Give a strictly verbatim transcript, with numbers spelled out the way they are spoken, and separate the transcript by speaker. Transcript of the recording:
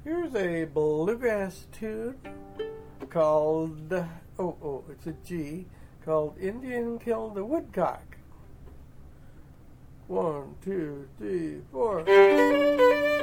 Speaker 1: Here's a bluegrass tune called, oh, oh, it's a G, called Indian Killed the Woodcock. One, two, three, four.